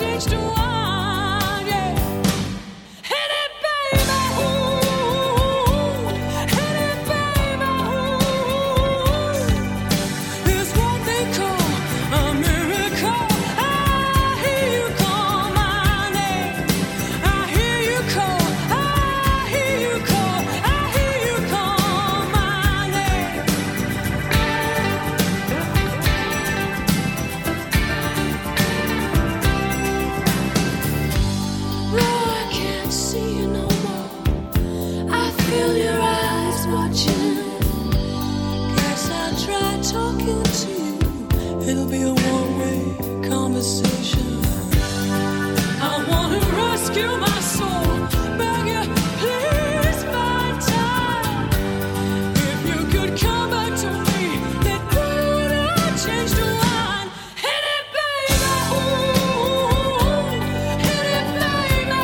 change to wine, yeah. Hit it, baby, ooh. Hit it, baby, ooh. It's what they call a miracle. I hear you call my name. I hear you call. I hear you call. I hear you call my name. Though I can't see you no more, I feel your eyes watching. Guess I'll try talking to you. It'll be a one-way conversation. I wanna rescue my soul. Beg you, please find time. If you could come back to me, then would I change to wine? Hit it, baby, ooh. Hit it, baby,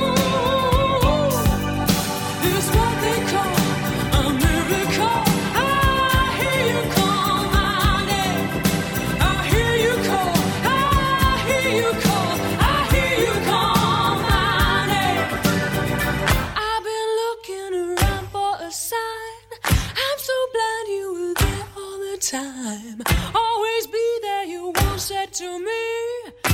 ooh. It's what they call a miracle. I hear you call my name. I hear you call. I hear you call. I hear you call my name. I've been looking around for a sign. I'm so blind you were there all the time. Always be there, you once said to me.